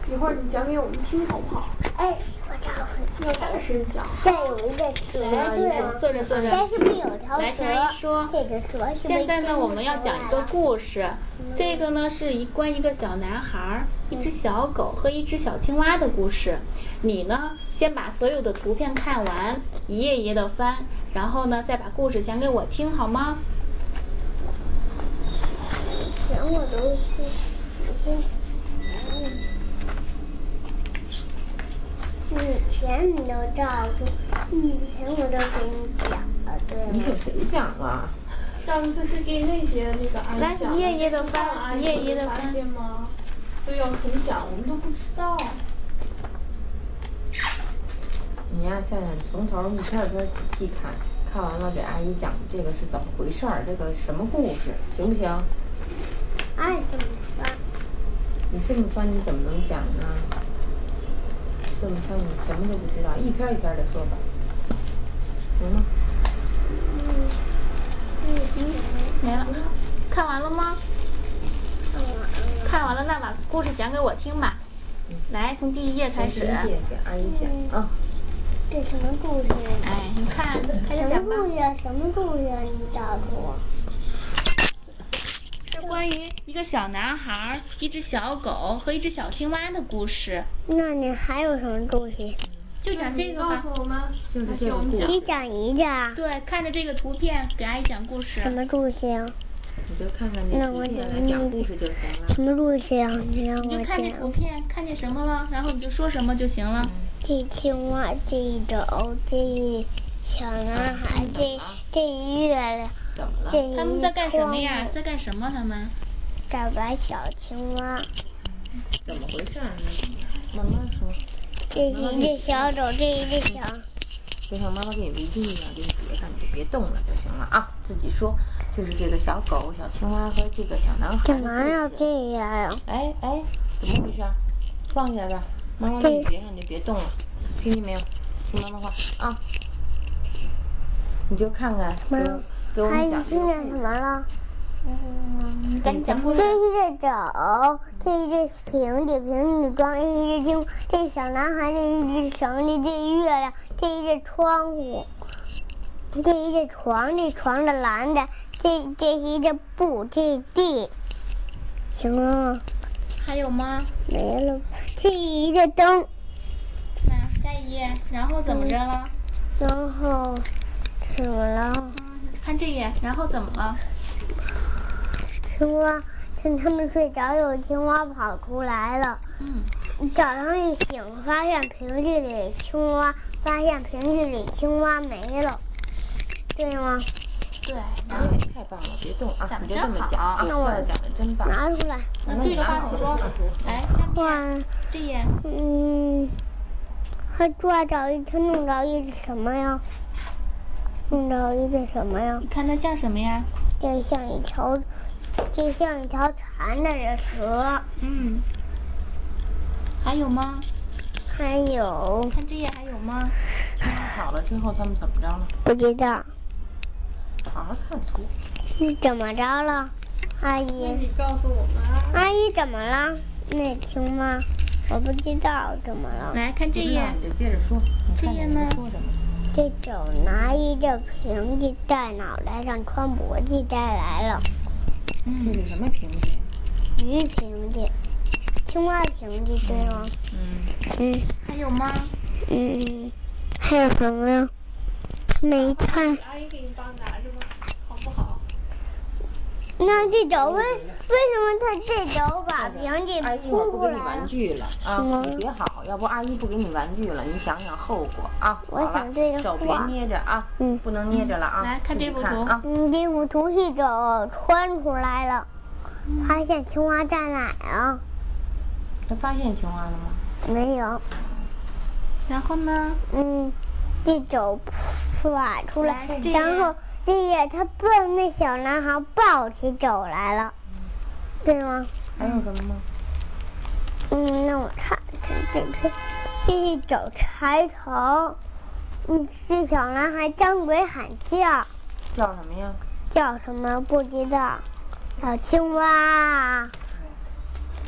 一会儿你讲给我们听好不好？ 哎，我找你要大声讲。 这有一个蛇， 坐着坐着。 但是不是有条蛇？ 来听阿姨说。 这个蛇是现在呢，我们要讲一个故事。这个呢是关于一个小男孩、一只小狗和一只小青蛙的故事。你呢，先把所有的图片看完，一页一页的翻，然后呢，再把故事讲给我听，好吗？ 全我都是，你先。以前你都照顾，以前我都给你讲了，对吗？ 你给谁讲啊？ 上次是给那些那个阿姨讲， 来，一页一页的翻，一页一页的翻。 发现吗？所以要重讲，我们都不知道。 你呀，夏夏，你从头一篇一篇仔细看，看完了给阿姨讲这个是怎么回事儿，这个什么故事，行不行？ 爱怎么翻？ 你这么翻你怎么能讲呢？这么翻你什么都不知道，一篇一篇的说吧，行吗？ 没了，看完了吗？看完了，那把故事讲给我听吧。来，从第一页开始。 第一页给阿姨讲啊。 这什么故事？ 哎，你看，开始讲吧。 什么故事？你找出我。 是关于一个小男孩、一只小狗和一只小青蛙的故事。 那你还有什么故事？ 就讲这个吧。 告诉我们， 就是这个故事。 你讲一个啊。 对，看着这个图片给阿姨讲故事。 什么故事啊？ 你就看看那图片来讲故事就行了。 什么故事啊？你让我讲。 你就看这图片，看见什么了，然后你就说什么就行了。 这青蛙，这狗，这小男孩，这月亮， 怎么了？ 他们在干什么呀？在干什么？他们？ 找把小青蛙。 怎么回事呢？慢慢说。 这是一只小狗，这一只小。 就像妈妈给你围巾一样，给你别上，你就别动了就行了啊！自己说，就是这个小狗、小青蛙和这个小男孩。 干嘛要这样呀？ 哎，怎么回事？放下吧，妈妈给你别上，你就别动了，听见没有？听妈妈话啊！你就看看，给我们讲。 听见什么了？ 赶紧讲故事。 这是只狗，这一只瓶子装一只青，这小男孩，这一只绳子，这月亮，这一只窗户，这一只床，这床的篮子，这是一只布，这是地，行了吗？ 还有吗？ 没了。这是一只灯。 那下一页，然后怎么着了？ 然后怎么了？ 看这页，然后怎么了？ 青蛙，趁他们睡着，有青蛙跑出来了。早上一醒，发现瓶子里青蛙没了，对吗？ 对。 太棒了，别动啊！ 讲你就这么讲啊！那我讲的真棒。 拿出来。 那对着话筒说。来，下面这页。 他弄着一只什么呀？ 你看它像什么呀？ 这像一条缠着的蛇。 还有吗？ 还有。 看这页还有吗？ 好了之后他们怎么着了？ 不知道。 好好看图。 你怎么着了，阿姨？ 你告诉我们啊。 阿姨怎么了？那青蛙，我不知道怎么了。 来看这页。 你就接着说。 这页呢？ 这手拿一个瓶子戴脑袋上，穿脖子带来了。 这是什么瓶子？ 鱼瓶子，青蛙瓶子，对吗？ 还有吗？ 还有什么呀？没看。 阿姨给你帮拿着吧，好不好？ 那这手为什么他这手把瓶子阿姨一会儿不给你玩具了啊！你别好，要不阿姨不给你玩具了，你想想后果啊！ 我想对着手别捏着啊，不能捏着了啊！ 来看这幅图啊！ 这幅图是手穿出来了，发现青蛙在哪啊？ 他发现青蛙了吗？ 没有。 然后呢？ 这手甩出来，然后他被那小男孩抱起走来了，对吗？ 还有什么吗？ 那我看这是手抬头，这小男孩张嘴喊叫。 叫什么呀？ 叫什么不知道，叫青蛙。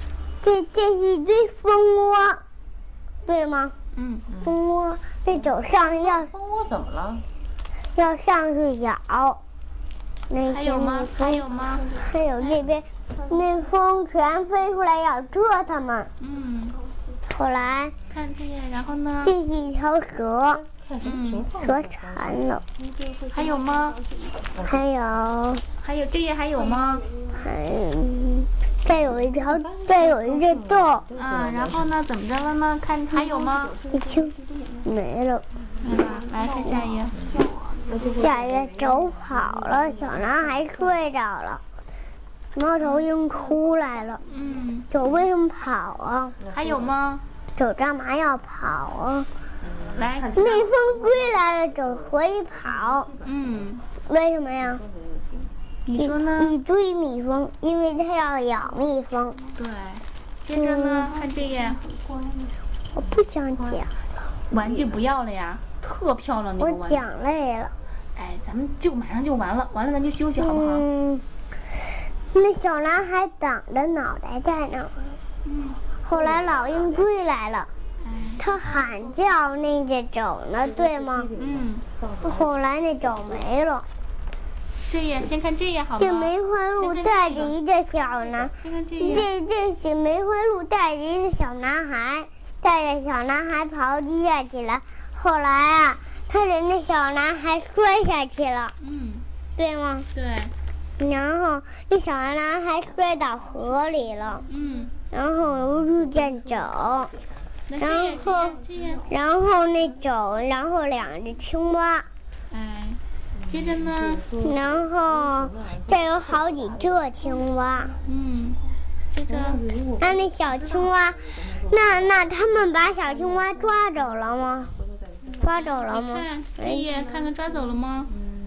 这是一堆蜂窝，对吗？ 嗯， 蜂窝，这走上蜂窝怎么了？ 要上去咬。那还有吗？ 些还有吗？ 还有这边那蜂全飞出来要蛰它们。 嗯， 后来看这个，然后呢？ 这是一条蛇， 看什么情况？ 蛇缠了。 还有吗？ 还有这页还有吗？ 再有一个洞。 啊，然后呢？怎么着了呢？看还有吗？ 一听没了。 没了，来看下一页。 下一页走跑了，小男孩睡着了，猫头鹰出来了。 嗯， 走为什么跑啊？ 还有吗？ 走干嘛要跑啊？ 来， 蜜蜂追来了，走所以跑。 嗯， 为什么呀？ 你说呢？ 一堆蜜蜂，因为它要咬蜜蜂。 对，接着呢？看这页， 我不想讲， 玩具不要了呀，特漂亮那我个玩具。 讲累了。 哎，咱们就马上就完了，完了咱就休息好不好？ 那小男孩挡着脑袋在那儿。后来老鹰追来了，他喊叫那只走呢，对吗？ 嗯， 后来那走没了。 这页先看这页好吗？ 这梅花鹿带着一个小男， 先看这页。 这是梅花鹿带着一个小男孩，带着小男孩跑地下去了。后来啊，他领着小男孩摔下去了， 嗯， 对吗？ 对， 然后这小男孩摔到河里了， 嗯， 然后遇见走， 那然后这页， 然后那走，然后两只青蛙， 哎，接着呢？ 然后再有好几个青蛙。 嗯，接着， 那小青蛙，那他们把小青蛙抓走了吗？抓走了吗？ 看这页，看看抓走了吗？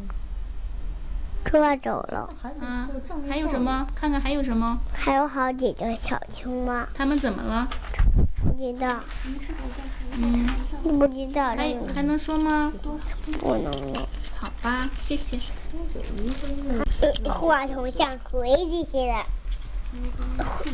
抓走了。 啊，还有什么？看看还有什么？ 还有好几个小青蛙， 他们怎么了？ 不知道， 嗯， 不知道。 还能说吗？ 不能了。 好吧，谢谢。 话筒像锤子似的。